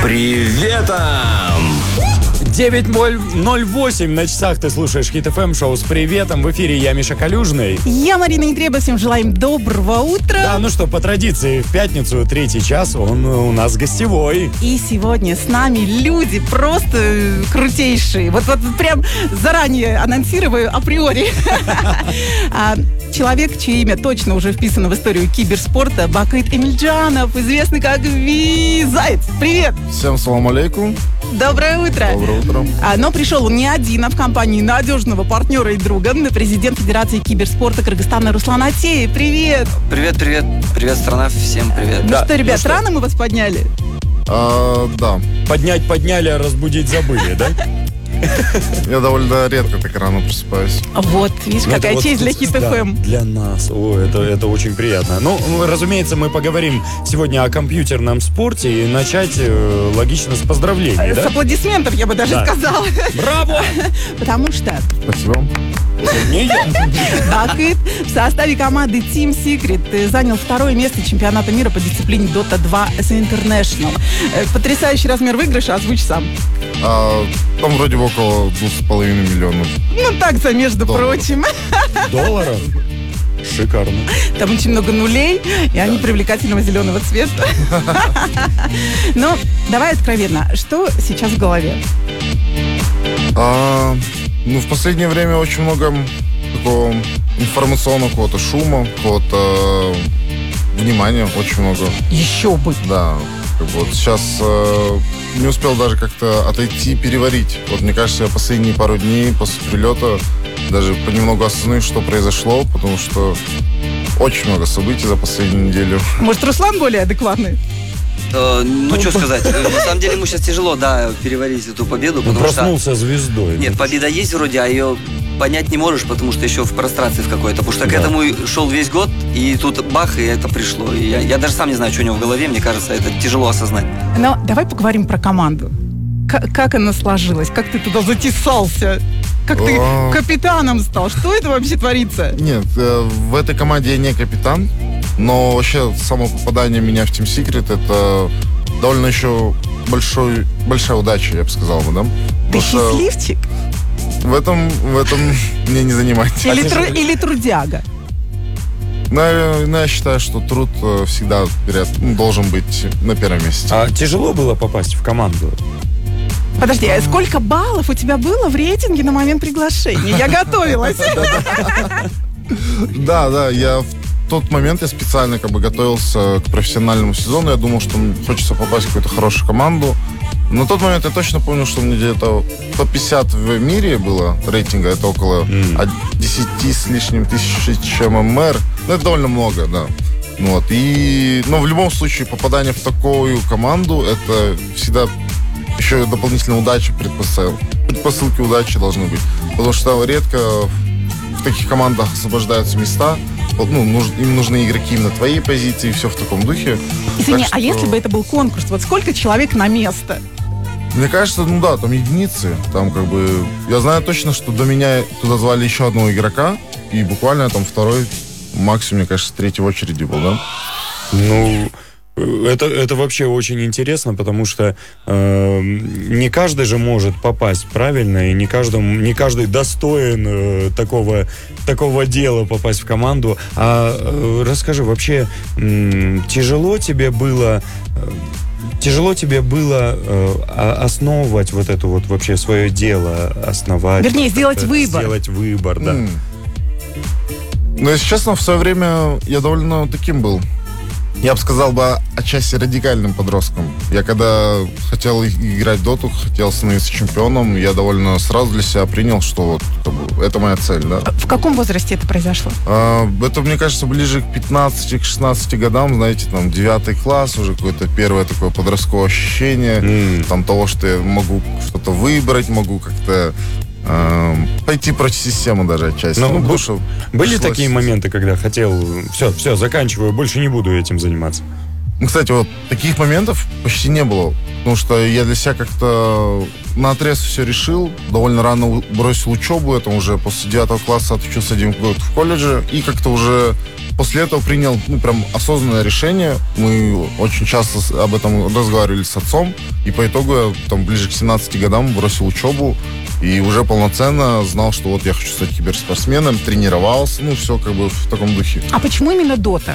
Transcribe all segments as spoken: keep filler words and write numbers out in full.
приветом! девять ноль восемь на часах, ты слушаешь Хит эф эм, шоу с приветом. В эфире я, Миша Калюжный. Я, Марина Нетребова. Всем желаем доброго утра. Да, ну что, по традиции, в пятницу, третий час, он у нас гостевой. И сегодня с нами люди просто крутейшие. Вот, вот прям заранее анонсирую априори. Человек, чье имя точно уже вписано в историю киберспорта, Бакыт Эмильджанов, известный как Ви Заяц. Привет! Всем салам алейкум. Доброе утро. Доброе утро. А, но пришел он не один, а в компании надежного партнера и друга, президент Федерации киберспорта Кыргызстана Руслан Атеев. Привет! Привет, привет. Привет, страна. Всем привет. Ну Да. что, ребят, Ну что? рано мы вас подняли? А, да, Поднять подняли, а разбудить забыли, да? я довольно редко так рано просыпаюсь. Вот, видишь, Ну, это какая вот, честь для Хит эф эм. да, для нас. О, это, это очень приятно. Ну, разумеется, мы поговорим сегодня о компьютерном спорте и начать э, логично с поздравлений, С да? аплодисментов, я бы даже Да. сказала. Браво! Потому что Спасибо. Не я. Бакыт в составе команды Team Secret занял второе место чемпионата мира по дисциплине Дота два эс International. Э, Потрясающий размер выигрыша, озвучь сам. А, там вроде бы около двух с половиной миллионов. Ну так-то, между Долларов. прочим. Долларов? Шикарно. Там очень много нулей, и они привлекательного зеленого цвета. Ну, давай откровенно, что сейчас в голове? А, ну, в последнее время очень много такого информационного какого-то шума, какого-то внимания, очень много. Еще бы. Да, как бы вот сейчас э, не успел даже как-то отойти, переварить. Вот мне кажется, я последние пару дней после прилета даже понемногу осознаю, что произошло, потому что очень много событий за последнюю неделю. Может, Руслан более адекватный? Э, ну, что сказать. На самом деле, ему сейчас тяжело, да, переварить эту победу, потому что... Проснулся звездой. Нет, победа есть вроде, а ее понять не можешь, потому что еще в прострации в какой-то. Потому что к Да. этому и шел весь год, и тут бах, и это пришло. И я, я даже сам не знаю, что у него в голове, мне кажется, это тяжело осознать. Но давай поговорим про команду. К- как она сложилась? Как ты туда затесался? Как ты А. капитаном стал? Что это вообще творится? Нет, э, в этой команде я не капитан, но вообще само попадание меня в Team Secret это довольно еще большой, большая удача, я бы сказал бы, да? Ты Потому что счастливчик? В этом, в этом мне не занимать. Или, ты тру- же- или трудяга? Но, я- но я считаю, что труд э, всегда вперед, ну, должен быть на первом месте. А тяжело было попасть в команду? Подожди, а сколько баллов у тебя было в рейтинге на момент приглашения? Я готовилась. Да, да, я в тот момент я специально как бы готовился к профессиональному сезону. Я думал, что мне хочется попасть в какую-то хорошую команду. На тот момент я точно помню, что мне где-то топ пятьдесят в мире было рейтинга. Это около М. десять с лишним тысяч эм эм эр. Ну, это довольно много, да. Вот. И, но в любом случае попадание в такую команду, это всегда еще дополнительная удача, предпосыл... предпосылки удачи должны быть. Потому что редко в таких командах освобождаются места. Вот, ну, нуж... им нужны игроки на твоей позиции, все в таком духе. Извини, Так а что, если бы это был конкурс, вот сколько человек на место? Мне кажется, ну да, там единицы. Там как бы... Я знаю точно, что до меня туда звали еще одного игрока. И буквально там второй, максимум, мне кажется, третий в очереди был, да? Ну, это, это вообще очень интересно, потому что э, не каждый же может попасть правильно, и не, каждому, не каждый достоин э, такого, такого дела попасть в команду. А э, расскажи, вообще м, тяжело тебе было... э, Тяжело тебе было э, о- основывать вот это вот вообще свое дело, основать... Вернее, вот сделать это, выбор. Сделать выбор, да. М. Но, если честно, в свое время я довольно таким был. Я бы сказал бы отчасти радикальным подростком. Я когда хотел и- играть в доту, хотел становиться чемпионом, я довольно сразу для себя принял, что вот как бы, это моя цель, да. В каком возрасте это произошло? А, это, мне кажется, ближе к пятнадцати-шестнадцати годам, знаете, там, девятый класс, уже какое-то первое такое подростковое ощущение, М. там, того, что я могу что-то выбрать, могу как-то эм, пойти против системы даже отчасти. Ну, Ну, потому бу- что Были пришлось- такие моменты, когда хотел, все, все, заканчиваю, больше не буду этим заниматься? Ну, кстати, вот таких моментов почти не было. Потому что я для себя как-то наотрез все решил. Довольно рано бросил учебу. Это уже после девятого класса отучился один год в колледже. И как-то уже после этого принял, ну, прям осознанное решение. Мы очень часто об этом разговаривали с отцом. И по итогу я там ближе к семнадцати годам бросил учебу. И уже полноценно знал, что вот я хочу стать киберспортсменом. Тренировался. Ну, все как бы в таком духе. А почему именно Дота?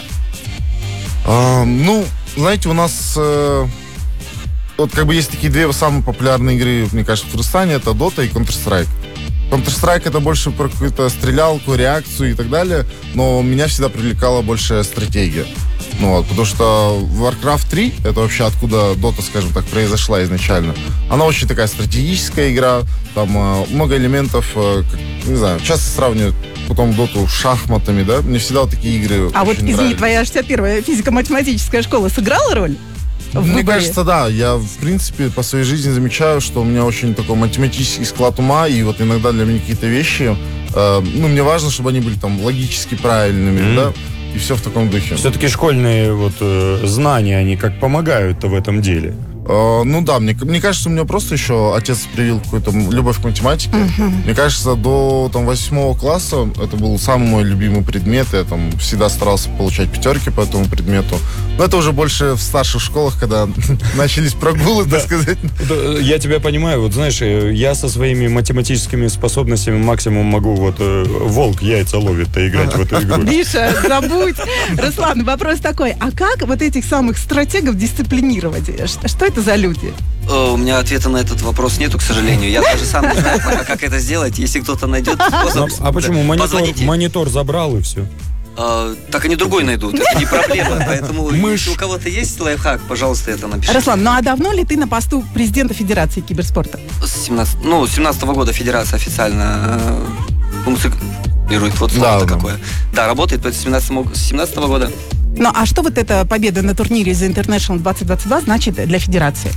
А, ну, знаете, у нас... Э, вот как бы есть такие две самые популярные игры, мне кажется, в Кыргызстане. Это Dota и Counter-Strike. Counter-Strike это больше про какую-то стрелялку, реакцию и так далее. Но меня всегда привлекала больше стратегия. Ну вот, потому что Warcraft три, это вообще откуда Dota, скажем так, произошла изначально. Она очень такая стратегическая игра. Там э, много элементов, э, как, не знаю, часто сравнивают потом Доту с шахматами, да? Мне всегда вот такие игры А вот, извини, нравились. твоя шестьдесят первая физико-математическая школа сыграла роль? в Мне выборе? кажется, да. Я, в принципе, по своей жизни замечаю, что у меня очень такой математический склад ума, и вот иногда для меня какие-то вещи, э, ну, мне важно, чтобы они были там логически правильными, Mm. да, и все в таком духе. Все-таки школьные вот э, знания, они как помогают-то в этом деле. Э, ну да, мне, мне кажется, у меня просто еще отец привил какую-то любовь к математике. Мне кажется, до там, восьмого класса это был самый мой любимый предмет. Я там всегда старался получать пятерки по этому предмету. Но это уже больше в старших школах, когда начались прогулы, так сказать. Да, я тебя понимаю, вот знаешь, э, я со своими математическими способностями максимум могу вот э, волк яйца ловит-то играть в эту игру. Миша, забудь. Руслан, вопрос такой. А как вот этих самых стратегов дисциплинировать? Ш- Что это за люди? Э, У меня ответа на этот вопрос нету, к сожалению. Я даже сам не знаю, пока, как это сделать. Если кто-то найдет Ну, способ, а почему? Монитор, позвоните. монитор забрал и все. Э, так они другой найдут. Это не проблема. Поэтому, Мышь. если у кого-то есть лайфхак, пожалуйста, это напишите. Руслан, ну а давно ли ты на посту президента Федерации киберспорта? С семнадцатого, ну, с семнадцатого года Федерация официально э, функционирует. Вот слово-то Да, да. какое. Да, работает с семнадцатого, с семнадцатого года. Ну а что вот эта победа на турнире The International двадцать двадцать два значит для Федерации?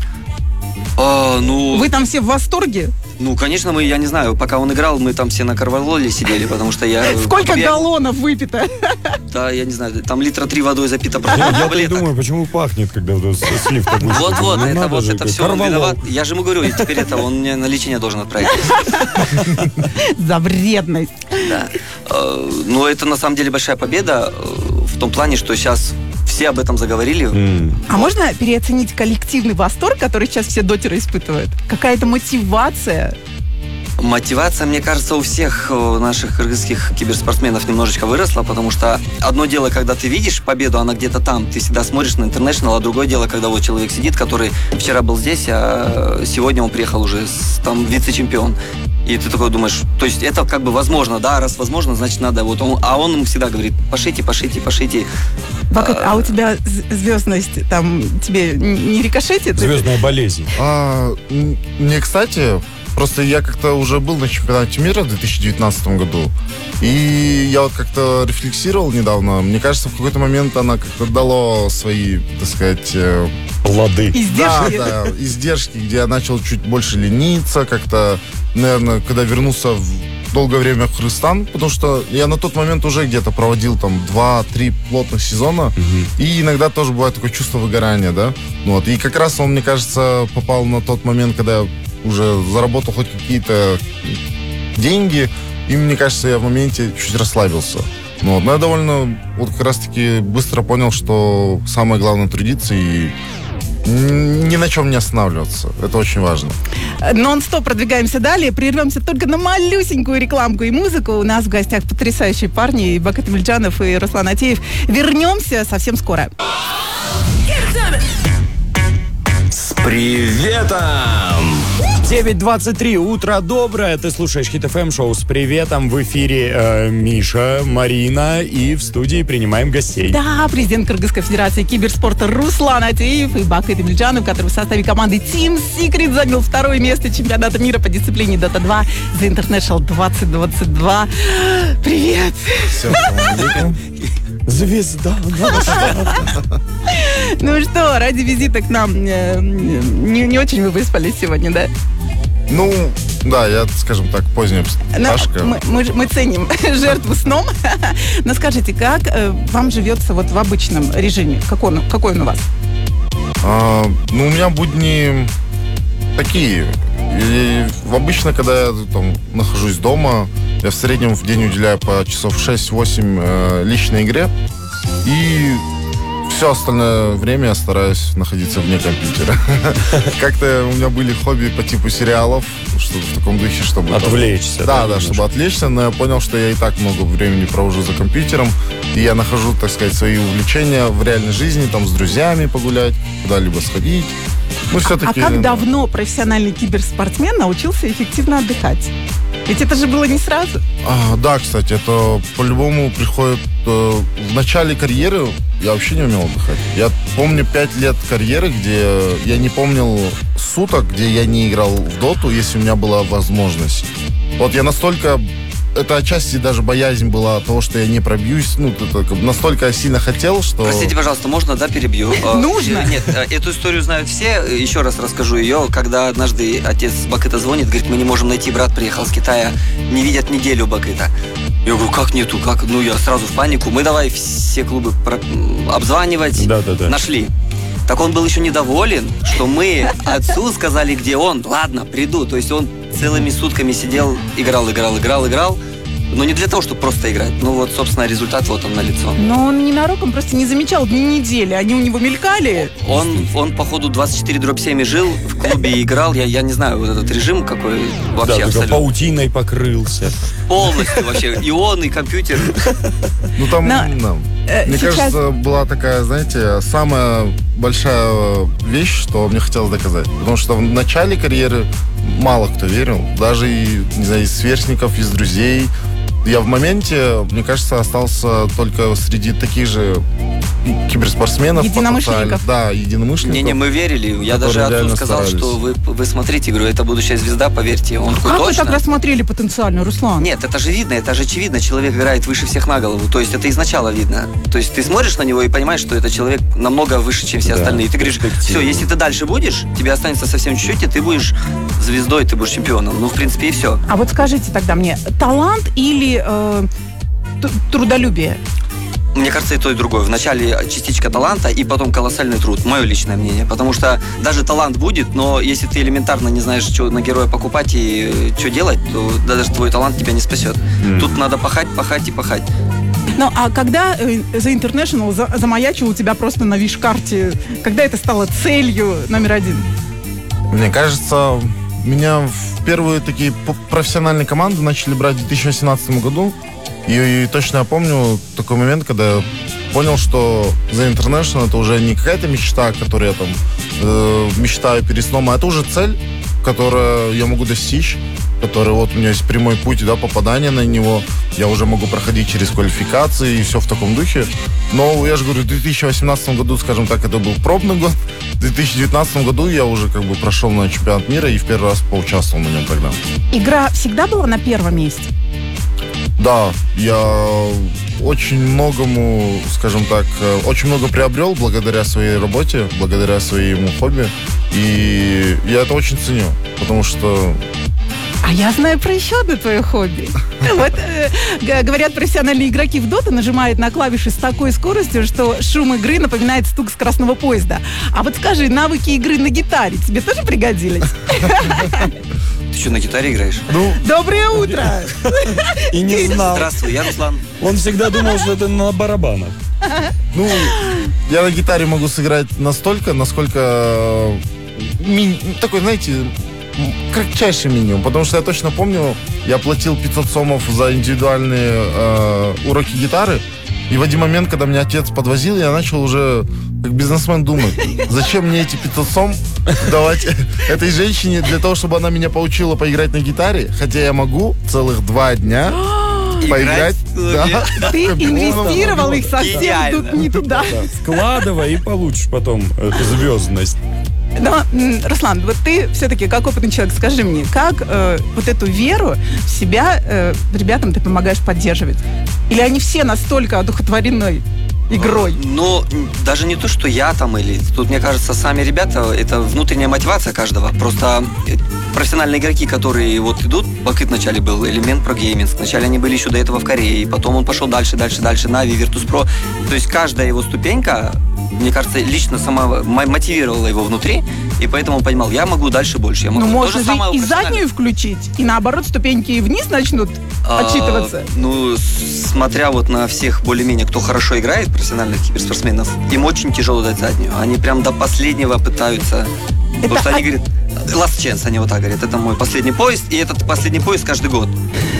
А, ну, Вы там все в восторге? ну, конечно, мы, я не знаю, пока он играл, мы там все на корвалоле сидели, потому что я... Сколько я- галлонов выпито? Да, я не знаю, там литра три водой запито Я, просто я-то и таблеток. думаю, почему пахнет, когда вот с- слив такой. Вот-вот, Ну, это надо вот же, это как все он корвалол. виноват. Я же ему говорю, и теперь это он мне на лечение должен отправить. За вредность. Да. Э, Но это на самом деле большая победа э, в том плане, что сейчас все об этом заговорили. М. А можно переоценить коллективный восторг, который сейчас все дотеры испытывают? Какая-то мотивация? Мотивация, мне кажется, у всех э, наших кыргызских киберспортсменов немножечко выросла, потому что одно дело, когда ты видишь победу, она где-то там, ты всегда смотришь на International, а другое дело, когда вот человек сидит, который вчера был здесь, а сегодня он приехал уже с, там вице-чемпион. И ты такой думаешь, то есть это как бы возможно, да, раз возможно, значит надо. Вот он, а он ему всегда говорит, пошите, пошите, пошите. Вокруг- А у тебя з- звездность там тебе н- не рикошетит? Звездная болезнь. А, м, мне, кстати, просто я как-то уже был на чемпионате мира в две тысячи девятнадцатом году. И я вот как-то рефлексировал недавно. Мне кажется, в какой-то момент она как-то дала свои, так сказать, э, Плоды. Издержки? Да, да, издержки, где я начал чуть больше лениться, как-то, наверное, когда вернулся в долгое время в Кыргызстан, потому что я на тот момент уже где-то проводил там два-три плотных сезона, и иногда тоже бывает такое чувство выгорания, да, ну вот, и как раз он, мне кажется, попал на тот момент, когда я уже заработал хоть какие-то деньги, и мне кажется, я в моменте чуть расслабился. Ну, вот, но я довольно вот как раз-таки быстро понял, что самое главное трудиться и ни на чем не останавливаться. Это очень важно. Нон-стоп продвигаемся далее. Прервемся только на малюсенькую рекламку и музыку. У нас в гостях потрясающие парни, и Бакыт Эмильджанов, и Руслан Атеев. Вернемся совсем скоро. С приветом! девять двадцать три, утро доброе. Ты слушаешь Хит эф эм шоу с приветом. В эфире э, Миша, Марина, и в студии принимаем гостей. Да, президент Кыргызской Федерации киберспорта Руслан Атеев и Бакыт Эмильджанов, который в составе команды Team Secret занял второе место чемпионата мира по дисциплине Dota два The International двадцать двадцать два. Привет! Всем салам алейкум. Звезда наша. Ну что, ради визита к нам э, не, не очень вы выспались сегодня, да? Ну, Да, я, скажем так, поздняя Но пташка. мы, мы, мы ценим жертву сном. Но скажите, как э, вам живется вот в обычном режиме? Какой он, какой он у вас? А, ну, у меня будни такие. И обычно, когда я там нахожусь дома, я в среднем в день уделяю по часов шесть-восемь э, личной игре. И все остальное время я стараюсь находиться вне компьютера. Как-то у меня были хобби по типу сериалов, что-то в таком духе, чтобы... Отвлечься. Да, да, чтобы отвлечься, но я понял, что я и так много времени провожу за компьютером, и я нахожу, так сказать, свои увлечения в реальной жизни, там, с друзьями погулять, куда-либо сходить. Ну, все-таки... А как давно профессиональный киберспортсмен научился эффективно отдыхать? Ведь это же было не сразу. А, да, кстати, это по-любому приходит... Э, в начале карьеры я вообще не умел отдыхать. Я помню пять лет карьеры, где я не помнил суток, где я не играл в доту, если у меня была возможность. Вот я настолько... Это отчасти даже боязнь была того, что я не пробьюсь. Ну, это, настолько я сильно хотел, что... Простите, пожалуйста, можно, да, перебью? Нужно. Нет, эту историю знают все. Еще раз расскажу ее. Когда однажды отец Бакыта звонит, говорит, мы не можем найти, брат приехал с Китая, не видят неделю Бакыта. Я говорю, как нету, как? Ну, я сразу в панику. Мы давай все клубы про... обзванивать. Да, да, да. Нашли. Так он был еще недоволен, что мы отцу сказали, где он. Ладно, приду. То есть он целыми сутками сидел, играл, играл, играл, играл. Но не для того, чтобы просто играть. Ну вот, собственно, результат вот он налицо. Но он ненароком просто не замечал дни недели. Они у него мелькали. Он, он походу, двадцать четыре дробь семь жил, в клубе и играл. Я, я не знаю, вот этот режим какой вообще Да, только абсолютно. паутиной покрылся. Полностью вообще. И он, и компьютер. Ну, там, Но, да. э, Мне сейчас- кажется, была такая, знаете, самая большая вещь, что мне хотелось доказать. Потому что в начале карьеры мало кто верил. Даже, и, не знаю, из сверстников, из друзей. Я в моменте, мне кажется, остался только среди таких же киберспортсменов. Единомышленников. потенциально. Да, единомышленников. Не-не, мы верили. Я которые даже отцу реально сказал, старались. что вы, вы смотрите, говорю, это будущая звезда, поверьте. Он такой, Как вы точно? так рассмотрели потенциально, Руслан? Нет, это же видно, это же очевидно. Человек играет выше всех на голову. То есть это изначала видно. То есть ты смотришь на него и понимаешь, что это человек намного выше, чем все Да. остальные. И ты говоришь, все, если ты дальше будешь, тебе останется совсем чуть-чуть, и ты будешь звездой, ты будешь чемпионом. Ну, в принципе, и все. А вот скажите тогда мне, талант или э, т- трудолюбие? Мне кажется, и то, и другое. Вначале частичка таланта, и потом колоссальный труд. Мое личное мнение. Потому что даже талант будет, но если ты элементарно не знаешь, что на героя покупать и что делать, то даже твой талант тебя не спасет. Mm. Тут надо пахать, пахать и пахать. Ну, а когда э, The International за- замаячил у тебя просто на виш-карте, когда это стало целью номер один? Мне кажется, меня в первые такие п- профессиональные команды начали брать в две тысячи восемнадцатом году. И, и точно я помню такой момент, когда я понял, что The International это уже не какая-то мечта, которую я там э, мечтаю перед сном, а это уже цель, которую я могу достичь, которая вот у меня есть прямой путь, да, попадания на него. Я уже могу проходить через квалификации и все в таком духе. Но я же говорю, в две тысячи восемнадцатом году, скажем так, это был пробный год. В две тысячи девятнадцатом году я уже как бы прошел на чемпионат мира и в первый раз поучаствовал на нем тогда. Игра всегда была на первом месте? Да, я очень многому, скажем так, э, очень много приобрел благодаря своей работе, благодаря своему хобби. И я это очень ценю, потому что... А я знаю про еще одно твое хобби. Вот, э, г- говорят, профессиональные игроки в доту нажимают на клавиши с такой скоростью, что шум игры напоминает стук скоростного поезда. А вот скажи, навыки игры на гитаре тебе тоже пригодились? Ты что, на гитаре играешь? Ну, Доброе утро! и не знал. Здравствуй, я Руслан. Он всегда думал, что это на барабанах. Ну, я на гитаре могу сыграть настолько, насколько... э, ми- такой, знаете, м, кратчайший минимум. Потому что я точно помню, я платил пятьсот сомов за индивидуальные э, уроки гитары. И в один момент, когда меня отец подвозил, я начал уже как бизнесмен думать, зачем мне эти пятьсот сом давать этой женщине для того, чтобы она меня поучила поиграть на гитаре, хотя я могу целых два дня поиграть. Играть в Да. Ты инвестировал их совсем Идеально. тут не туда. Да, складывай и получишь потом эту звездность. Но, м, Руслан, вот ты все-таки как опытный человек, скажи мне, как э, вот эту веру в себя э, ребятам ты помогаешь поддерживать? Или они все настолько одухотворены игрой? Ну, даже не то, что я там или... Тут, мне кажется, сами ребята, это внутренняя мотивация каждого. Просто профессиональные игроки, которые вот идут, Бакыт вначале был, элемент про гейминг, вначале они были еще до этого в Корее, потом он пошел дальше, дальше, дальше, Нави, Virtus.pro. То есть каждая его ступенька, мне кажется, лично сама мотивировала его внутри, и поэтому он понимал, я могу дальше больше. Я могу. Ну, можно же же и заднюю включить, и наоборот ступеньки вниз начнут а, отчитываться. Ну, смотря вот на всех более-менее, кто хорошо играет, профессиональных киберспортсменов, им очень тяжело дать заднюю. Они прям до последнего пытаются... Это Потому что они от... говорят, last chance, они вот так говорят, это мой последний поезд, и этот последний поезд каждый год.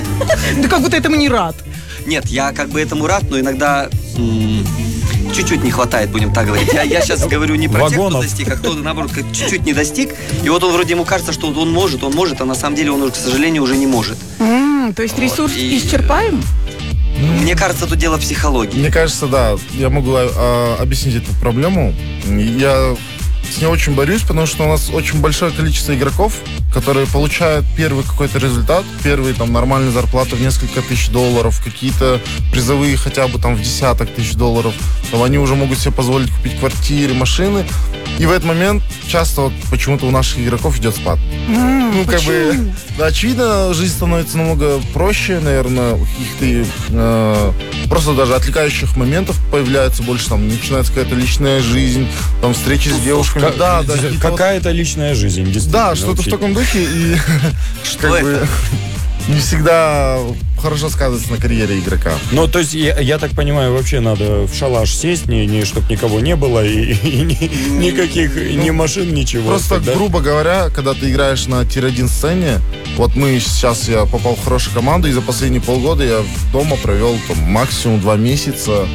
Да как будто этому не рад. Нет, я как бы этому рад, но иногда м- чуть-чуть не хватает, будем так говорить. Я, я сейчас говорю не про тех, кто достиг, а кто, наоборот, как чуть-чуть не достиг. И вот он вроде ему кажется, что он может, он может, а на самом деле он, к сожалению, уже не может. М-м, то есть Вот, ресурс и- исчерпаем? Мне кажется, тут дело психологии. Мне кажется, да, я могу а, объяснить эту проблему. Я с ней очень борюсь, потому что у нас очень большое количество игроков, которые получают первый какой-то результат, первые там нормальные зарплаты в несколько тысяч долларов, какие-то призовые хотя бы там в десяток тысяч долларов, там они уже могут себе позволить купить квартиры, машины, и в этот момент часто вот почему-то у наших игроков идет спад. М, Ну, как бы, почему? да, очевидно, жизнь становится намного проще, наверное, каких-то э, просто даже отвлекающих моментов появляется больше, там, начинается какая-то личная жизнь, там, встречи с девушками. Ка- Да, да, какие-то вот- Какая-то личная жизнь, действительно. да, что-то в вообще. таком духе, и Что как бы это? не всегда хорошо сказывается на карьере игрока. Ну, то есть, я, я так понимаю, вообще надо в шалаш сесть, не, не, чтобы никого не было, и, и ни- никаких, ни машин, ничего. Просто, да? грубо говоря, когда ты играешь на тир один сцене, вот мы сейчас, я попал в хорошую команду, и за последние полгода я дома провел там, максимум два месяца,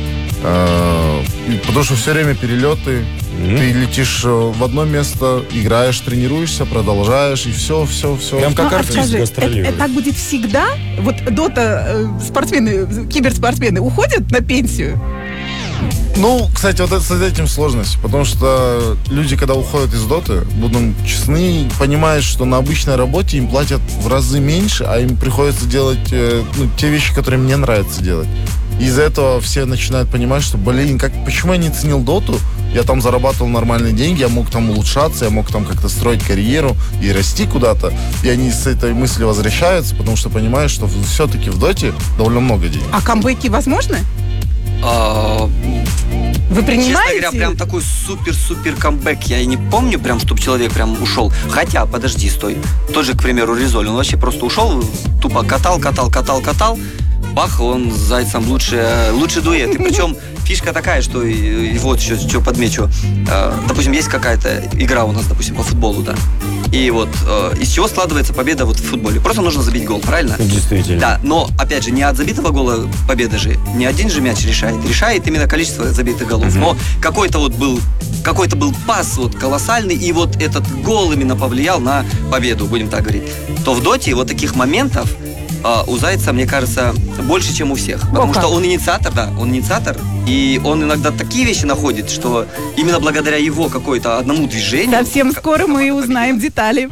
э, и- потому что все время перелеты, Мгм. ты летишь э, в одно место, играешь, тренируешься, продолжаешь, и все, все, все. Прям как Ну, а артист скажи, гастролирует. это, это так будет всегда? Вот дота э, спортсмены, киберспортсмены уходят на пенсию? Ну, кстати, вот это, с этим сложность, потому что люди, когда уходят из доты, будем честны, понимают, что на обычной работе им платят в разы меньше, а им приходится делать э, ну, те вещи, которые им не нравится делать. И из-за этого все начинают понимать, что, блин, как, почему я не ценил доту? Я там зарабатывал нормальные деньги, я мог там улучшаться, я мог там как-то строить карьеру и расти куда-то. И они с этой мыслью возвращаются, потому что понимают, что все-таки в доте довольно много денег. А камбэки возможны? А, Вы Честно принимаете? говоря, прям такой супер-супер камбэк я и не помню, прям, чтобы человек прям ушел. Хотя, подожди, стой. Тот же, к примеру, Ризоль, он вообще просто ушел, тупо катал, катал, катал, катал. Бах, он с Зайцем лучше, лучше дуэт. И причем фишка такая, что и, и вот еще что подмечу. Э, допустим, есть какая-то игра у нас, допустим, по футболу, да. И вот э, из чего складывается победа вот в футболе? Просто нужно забить гол, правильно? Действительно. Да, но, опять же, не от забитого гола победа же, не один же мяч решает. Решает именно количество забитых голов. Мгм. Но какой-то вот был какой-то был пас вот колоссальный, и вот этот гол именно повлиял на победу, будем так говорить. То в доте вот таких моментов а, у Зайца, мне кажется, больше, чем у всех. Потому как? что он инициатор, да, он инициатор, и он иногда такие вещи находит, что именно благодаря его какой-то одному движению... Совсем скоро мы узнаем детали.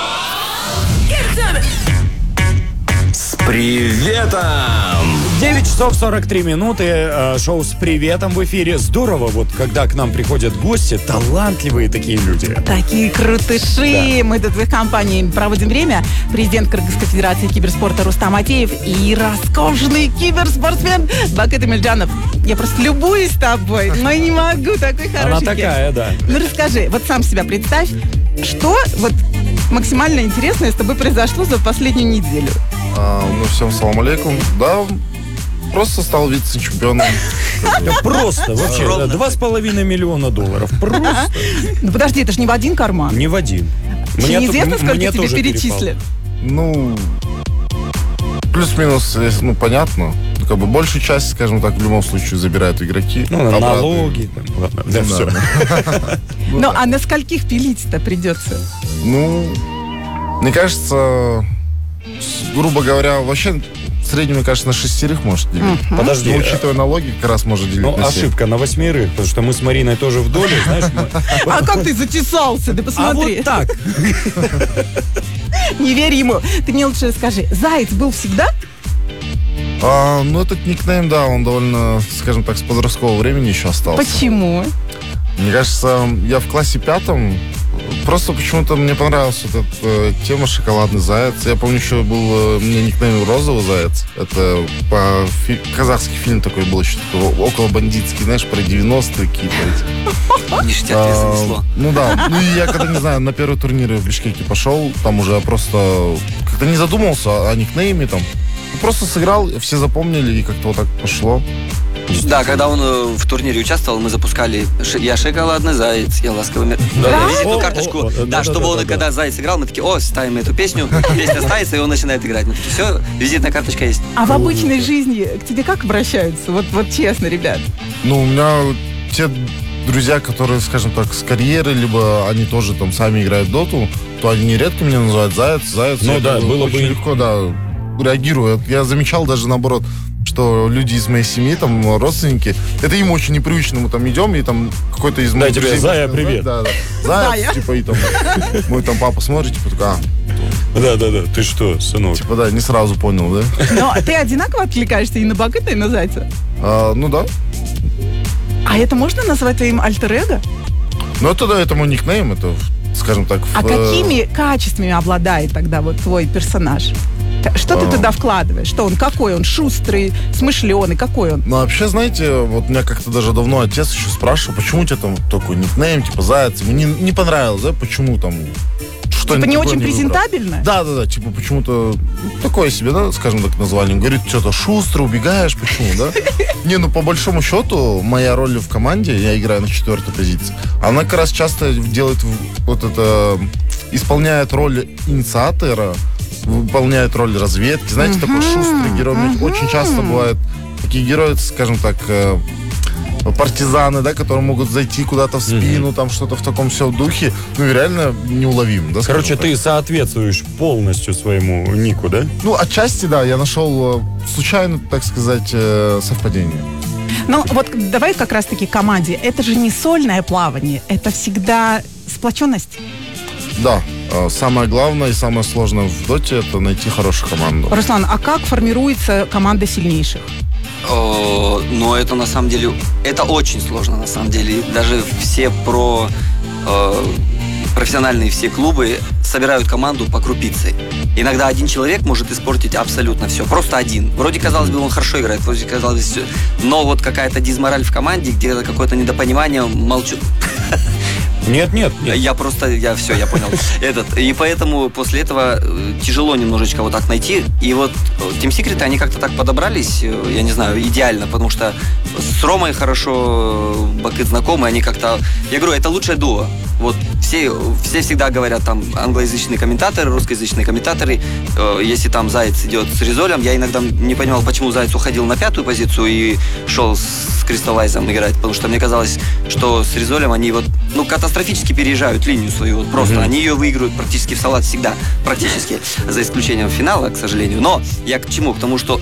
С приветом! девять часов сорок три минуты. э, Шоу «С приветом» в эфире. Здорово, вот когда к нам приходят гости, талантливые такие люди. Такие крутыши. Мы тут в их компании проводим время. Президент Кыргызской Федерации киберспорта Рустам Атеев и роскошный киберспортсмен Бакыт Эмильджанов. Я просто любуюсь тобой, но не могу, такой Она хороший. такая, да. Ну расскажи, вот сам себя представь, что вот максимально интересное с тобой произошло за последнюю неделю? А, ну, всем салам алейкум. Да, просто стал вице-чемпионом. Да просто, вообще, Ровно. да, два с половиной миллиона долларов. Просто Ну подожди, это же не в один карман. не в один. Еще Мне неизвестно, тут- сколько мне тебе тоже перечислят. Ну, плюс-минус, если, ну, понятно. Ну, как бы большую часть, скажем так, в любом случае забирают игроки. Ну, Обратно. налоги. там, ладно, да, Да, все. да. Ну, а на скольких пилить-то придется? Ну, мне кажется, с- грубо говоря, вообще в среднем, мне кажется, на шестерых может делить. Подожди. Но, учитывая налоги, как раз может делить Ну, на семь. ошибка на восьмерых, потому что мы с Мариной тоже в доле, знаешь. мы- А как ты затесался? Ты А посмотри. вот так. Не верь ему. Ты мне лучше скажи, Заяц был всегда? А, ну, этот никнейм, да, он довольно, скажем так, с подросткового времени еще остался. Почему? Мне кажется, я в классе пятом, просто почему-то мне понравилась вот эта э, тема «Шоколадный заяц». Я помню, еще был, э, мне никнейм «Розовый заяц». Это по фи- казахский фильм такой был, еще такой около бандитский, знаешь, про девяностые какие-то эти. Ништяк тебя А, занесло. Ну да, ну и я когда, не знаю, на первый турнир в Бишкеке пошел, там уже просто как-то не задумался о никнейме, там, просто сыграл, все запомнили, и как-то вот так пошло. Да, когда он э, в турнире участвовал, мы запускали ш- «Я шоколадный заяц, я ласковый мед». Да? Видите О, эту карточку? о, о, Да, да, чтобы да, он, да, когда да. заяц играл, мы такие: о, ставим эту песню, песня ставится, и он начинает играть. Мы такие: все, визитная карточка есть. А в обычной жизни к тебе как обращаются? Вот, вот честно, ребят. Ну, у меня те друзья, которые, скажем так, с карьеры, либо они тоже там сами играют в доту, то они нередко меня называют «Заяц», «Заяц». Ну Я да, как бы было очень бы- легко, да, реагирую. Я замечал даже наоборот, что люди из моей семьи, там, родственники, это им очень непривычно. Мы там идем, и там какой-то из моих тебе, друзей... Зая, начинает, привет. Да, да. Заяц, Зая. типа, и там... Мой там папа смотрит, типа, такой, а, Да-да-да, ты что, сынок? типа, да, не сразу понял, да? Но ты одинаково откликаешься и на Бакыта, и на Зайца. А, ну да. А это можно назвать твоим альтер-эго? Ну, это, да, это мой никнейм, это, скажем так... А в, э, какими качествами обладает тогда вот твой персонаж? Что ты А. туда вкладываешь? Что он? Какой он? Шустрый, смышленый? Какой он? Ну, вообще, знаете, вот меня как-то даже давно отец еще спрашивал, почему у тебя там такой никнейм, типа Заяц. Мне не, не понравилось, да, почему там... Что Типа не очень выбрал. презентабельно? Да, да, да, типа почему-то ну, такое себе, да, скажем так, название. Он говорит, что-то шустро, убегаешь, почему, да? Не, ну, по большому счету, моя роль в команде, я играю на четвертой позиции, она как раз часто делает вот это, исполняет роль инициатора, выполняет роль разведки. Знаете, такой шустрый герой. Очень часто бывают такие герои, скажем так, э, партизаны, да, которые могут зайти куда-то в спину, там что-то в таком все духе. Ну, и реально неуловим, да, скажем Короче, так. ты соответствуешь полностью своему нику, да? Ну, отчасти, да, я нашел э, случайно, так сказать, э, совпадение. Ну, вот давай как раз-таки команде. Это же не сольное плавание, это всегда сплоченность. Да, э, самое главное и самое сложное в доте — это найти хорошую команду. Руслан, а как формируется команда сильнейших? О, но это на самом деле, это очень сложно на самом деле. Даже все про э, профессиональные все клубы собирают команду по крупице. Иногда один человек может испортить абсолютно все. Просто один. Вроде, казалось бы, он хорошо играет, вроде, казалось бы, все. Но вот какая-то дизмораль в команде, где-то какое-то недопонимание, молчу. Нет, нет, нет. Я просто, я все, я понял. Этот, и поэтому после этого э, тяжело немножечко вот так найти. И вот Team Secret, они как-то так подобрались, э, я не знаю, идеально, потому что с Ромой хорошо э, Бакыт знакомы, они как-то, я говорю, это лучшее дуо. Вот все, все всегда говорят, там, англоязычные комментаторы, русскоязычные комментаторы, э, если там Заяц идет с Резолем, я иногда не понимал, почему Заяц уходил на пятую позицию и шел с Кристаллайзом играть, потому что мне казалось, что с Резолем они вот, ну, катастрофически переезжают линию свою, вот просто, Mm-hmm. они ее выигрывают практически в салат всегда, практически, за исключением финала, к сожалению. Но я к чему? К тому, что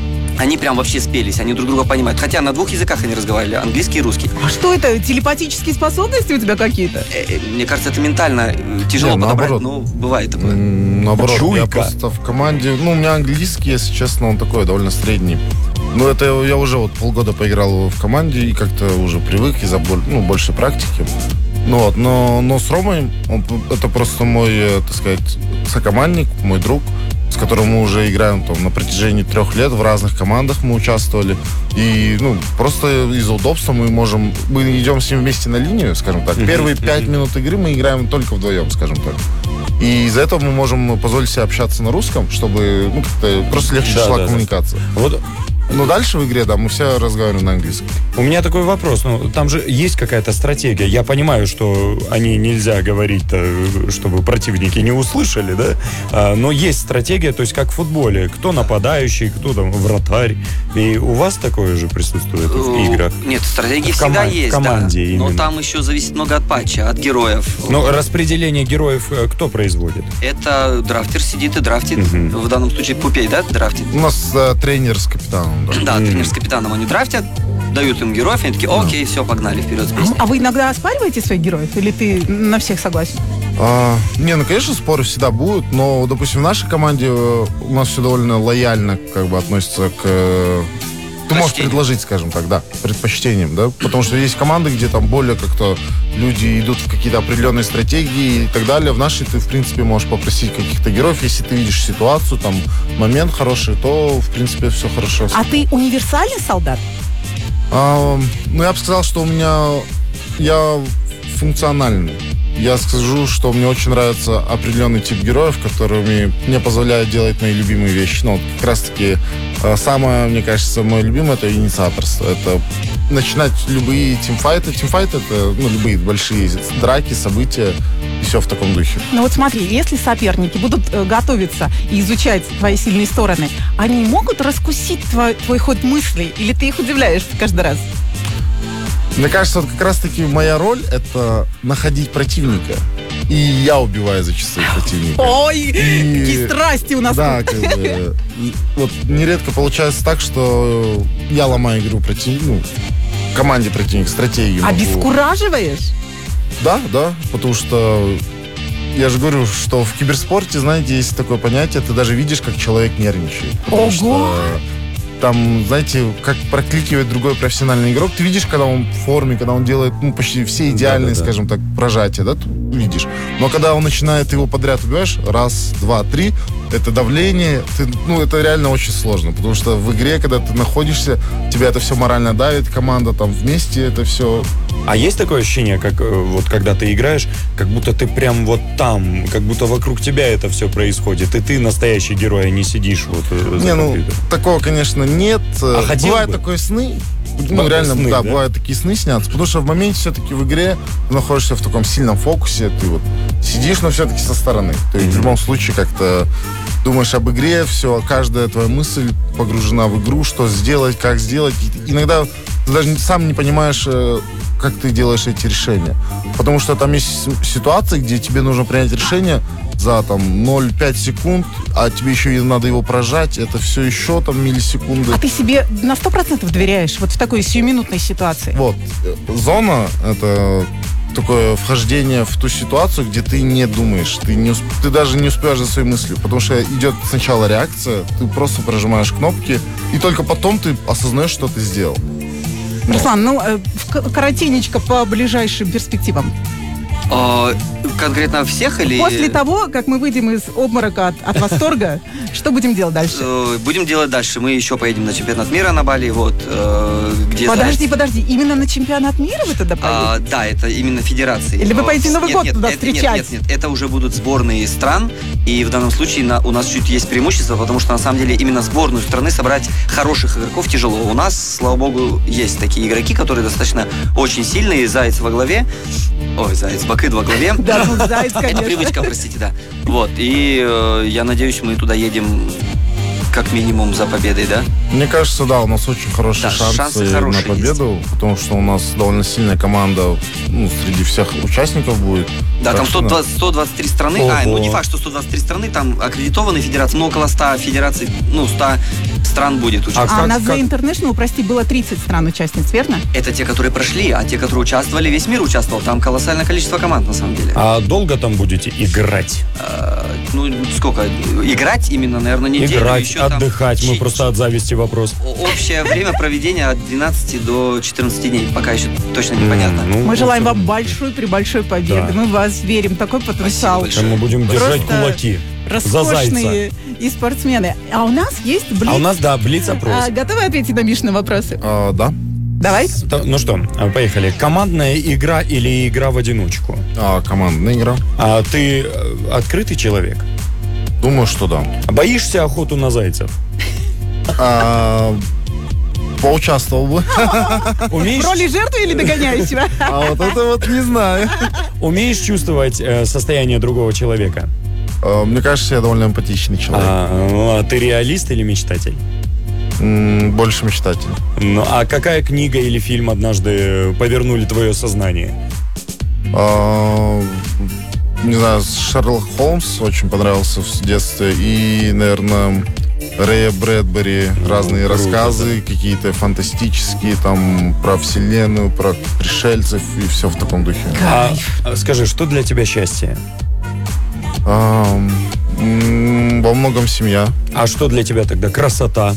они прям вообще спелись, они друг друга понимают. Хотя на двух языках они разговаривали, английский и русский. А что это? Телепатические способности у тебя какие-то? Э, э, Мне кажется, это ментально э, тяжело Не, подобрать, наоборот. но бывает такое. М, Наоборот, я Чуйка. просто в команде... Ну, у меня английский, если честно, он такой довольно средний. Но это я уже вот полгода поиграл в команде и как-то уже привык из-за боль- ну, больше практики. Ну вот, но, но с Ромой, он, это просто мой, э, так сказать, сокомандник, мой друг, с которым мы уже играем там, на протяжении трех лет, в разных командах мы участвовали. И, ну, просто из-за удобства мы можем... Мы идем с ним вместе на линию, скажем так. Первые пять минут игры мы играем только вдвоем, скажем так. И из-за этого мы можем позволить себе общаться на русском, чтобы ну, как-то просто легче Да, шла да, да. коммуникация. Вот Но дальше в игре, да, мы все разговариваем на английском. у меня такой вопрос. Ну, там же есть какая-то стратегия. Я понимаю, что о ней нельзя говорить, чтобы противники не услышали, да? А, но есть стратегия, то есть как в футболе. Кто нападающий, кто там вратарь. И у вас такое же присутствует в играх? Нет, стратегии В всегда коман- в есть, команде да. именно. Но там еще зависит много от патча, от героев. Но распределение героев э, кто производит? Это драфтер сидит и драфтит. Мгм. В данном случае Пупей, да, драфтит? У нас э, тренер с капитаном, да. Да, Мгм. тренер с капитаном они драфтят, дают им героев, и они такие, окей, все, погнали вперед с песней. А вы иногда оспариваете своих героев? Или ты на всех согласен? А, не, ну, конечно, споры всегда будут, но, допустим, в нашей команде у нас все довольно лояльно как бы относятся к... Ты можешь предложить, скажем так, да, предпочтением, да, потому что есть команды, где там более как-то люди идут в какие-то определенные стратегии и так далее. В нашей ты, в принципе, можешь попросить каких-то героев, если ты видишь ситуацию, там, момент хороший, то, в принципе, все хорошо. А ты универсальный солдат? А, ну, я бы сказал, что у меня... Я функциональный. Я скажу, что мне очень нравится определенный тип героев, которыми мне позволяют делать мои любимые вещи. Ну, как раз-таки самое, мне кажется, мое любимое — это инициаторство. Это начинать любые тимфайты. Тимфайты — это, ну, любые большие драки, события, и все в таком духе. Ну вот смотри, если соперники будут э, готовиться и изучать твои сильные стороны, они могут раскусить твой, твой ход мыслей, или ты их удивляешь каждый раз? Мне кажется, вот как раз-таки моя роль — это находить противника. И я убиваю зачастую противника. Ой, и... какие страсти у нас. Да, как бы, вот нередко получается так, что я ломаю игру против... ну, команде противника, стратегию. Обескураживаешь? Да, да, потому что я же говорю, что в киберспорте, знаете, есть такое понятие, ты даже видишь, как человек нервничает. Ого! Что там, знаете, как прокликивает другой профессиональный игрок, ты видишь, когда он в форме, когда он делает, ну, почти все идеальные, да, да, скажем так, прожатия, да, ты видишь. Но когда он начинает его подряд убиваешь, раз, два, три, это давление, ты, ну, это реально очень сложно, потому что в игре, когда ты находишься, тебя это все морально давит, команда там вместе, это все... А есть такое ощущение, как вот когда ты играешь, как будто ты прям вот там, как будто вокруг тебя это все происходит, и ты настоящий герой, а не сидишь вот за Не, ну, компьютером? такого, конечно, нет. А бывают бы? такие сны, ну, Бывают реально, сны, да, да? бывают такие сны снятся, потому что в моменте все-таки в игре ты находишься в таком сильном фокусе, ты вот сидишь, но все-таки со стороны. То есть mm-hmm. в любом случае как-то думаешь об игре, все, каждая твоя мысль погружена в игру, что сделать, как сделать. И иногда ты даже сам не понимаешь, как ты делаешь эти решения. Потому что там есть ситуации, где тебе нужно принять решение за там ноль целых пять секунд, а тебе еще и надо его прожать, это все еще там миллисекунды. А ты себе на сто процентов доверяешь вот в такой сиюминутной ситуации? Вот. Зона — это такое вхождение в ту ситуацию, где ты не думаешь, ты, не усп... ты даже не успеваешь за своей мыслью, потому что идет сначала реакция, ты просто прожимаешь кнопки, и только потом ты осознаешь, что ты сделал. Руслан, ну, э, коротенечко по ближайшим перспективам. А, конкретно всех или... После того, как мы выйдем из обморока от, от восторга, что будем делать дальше? Будем делать дальше. Мы еще поедем на чемпионат мира на Бали, вот, где... Подожди, подожди, именно на чемпионат мира вы туда поедете? А, да, это именно федерации. Или вы поедете Новый нет, год нет, туда это, встречать? Нет, нет, нет, это уже будут сборные стран, и в данном случае на, у нас чуть есть преимущество, потому что на самом деле именно сборную страны собрать хороших игроков тяжело. У нас, слава богу, есть такие игроки, которые достаточно очень сильные, Заяц во главе. Ой, Заяц, Бакыт во главе. Да, ну, Заяц, конечно. Это привычка, простите, да. Вот, и э, я надеюсь, мы туда едем как минимум за победой, да? Мне кажется, да, у нас очень хорошие да, шансы, шансы на победу, есть. Потому что у нас довольно сильная команда, ну, среди всех участников будет. Да, так там сто двадцать, сто двадцать три страны, Ого. а, ну не факт, что сто двадцать три страны, там аккредитованные федерации, но около ста федераций, ну, ста стран будет участвовать. А, А а на как- The International, прости, было тридцать стран-участниц, верно? Это те, которые прошли, а те, которые участвовали, весь мир участвовал. Там колоссальное количество команд, на самом деле. А долго там будете играть? А, ну, сколько? Играть именно, наверное, неделю. Играть, еще там отдыхать. Мы чи- просто от зависти вопрос. о- Общее время проведения от двенадцати до четырнадцати дней. Пока еще точно непонятно. М, ну, Мы желаем вот, вам большой-пребольшой победы. Да. Мы в вас верим. Такой потенциал. большое. Мы будем держать Просто кулаки за Зайца. Роскошные и спортсмены. А у нас есть блиц. А у нас, да, блиц-опрос. А, готовы ответить на Мишины вопросы? А, да. Давай. То- Ну что, а, поехали. Командная игра или игра в одиночку? А, командная игра. А ты э, открытый человек? Думаю, что да. Боишься охоту на зайцев? А, поучаствовал бы. Умеешь, В роли жертвы или догоняющего? А вот это вот не знаю. умеешь чувствовать э, состояние другого человека? А, Мне кажется, я довольно эмпатичный человек. А, ну, а ты реалист или мечтатель? М, Больше мечтатель. Ну, а какая книга или фильм однажды повернули твое сознание? А, Не знаю, Шерлок Холмс очень понравился в детстве. И, наверное, Рэя Брэдбери, разные круто, рассказы, какие-то фантастические, там, про вселенную, про пришельцев и все в таком духе. А, а скажи, что для тебя счастье? Ам, м, во многом семья. А что для тебя тогда красота?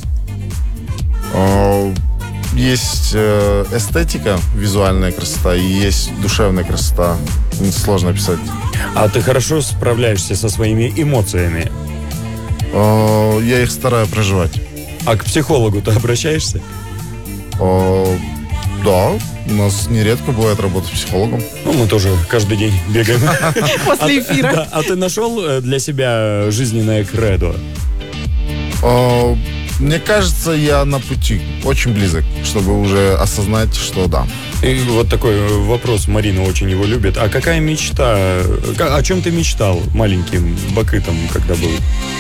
А, Есть э, эстетика, визуальная красота, и есть душевная красота. Сложно описать. А ты хорошо справляешься со своими эмоциями? А, Я их стараюсь проживать. А к психологу ты обращаешься? А, Да, у нас нередко бывает работа с психологом. Ну, мы тоже каждый день бегаем. После эфира. Да, а ты нашел э, для себя жизненное кредо? А, Мне кажется, я на пути, очень близок, чтобы уже осознать, что да. И вот такой вопрос, Марина очень его любит. А какая мечта, ка- о чем ты мечтал маленьким бакытом, когда был?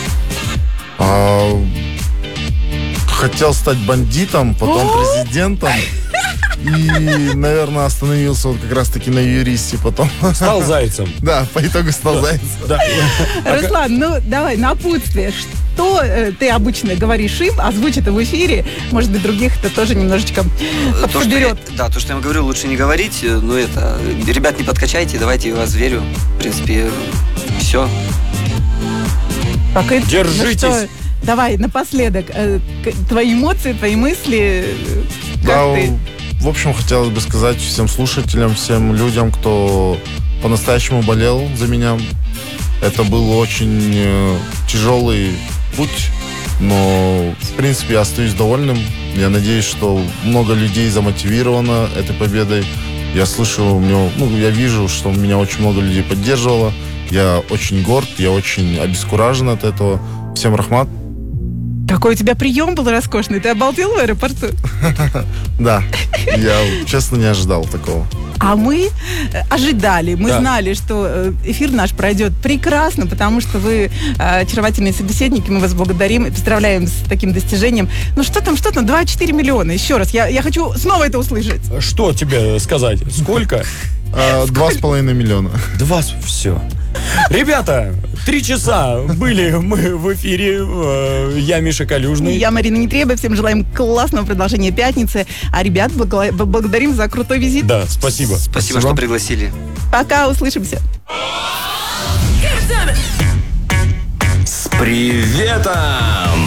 А, Хотел стать бандитом, потом президентом. И, наверное, остановился вот как раз-таки на юристе потом. Стал зайцем. Да, по итогу стал зайцем. Да. Руслан, ну давай, напутствие. Что э, ты обычно говоришь им, озвучь это в эфире. Может быть, других это тоже немножечко То, что я, подберет. да, то, что я вам говорю, лучше не говорить. Ну, это, ребят, не подкачайте, давайте, я в вас верю. В принципе, все. Так, и- Держитесь. ну что, давай, напоследок, э, к- твои эмоции, твои мысли, э, как Да, ты... в общем, хотелось бы сказать всем слушателям, всем людям, кто по-настоящему болел за меня. Это был очень э, тяжелый путь, но, в принципе, я остаюсь довольным. Я надеюсь, что много людей замотивировано этой победой. Я слышу, у меня, ну, я вижу, что меня очень много людей поддерживало. Я очень горд, я очень обескуражен от этого. Всем рахмат. Какой у тебя прием был роскошный. Ты обалдел в аэропорту? Да, я честно не ожидал такого. А мы э, ожидали, мы Да. знали, что э, эфир наш пройдет прекрасно, потому что вы э, очаровательные собеседники, мы вас благодарим и поздравляем с таким достижением. Ну что там, что там, два целых четыре десятых еще раз, я, я хочу снова это услышать. Что тебе сказать? Сколько? А, Два с половиной миллиона. Два, все. Ребята, три часа были мы в эфире. э, Я Миша Калюжный. Я Марина Нетребова, всем желаем классного продолжения пятницы, а ребят благо- благодарим за крутой визит. Да, спасибо. Спасибо, Спасибо. что пригласили. Пока, услышимся. С приветом!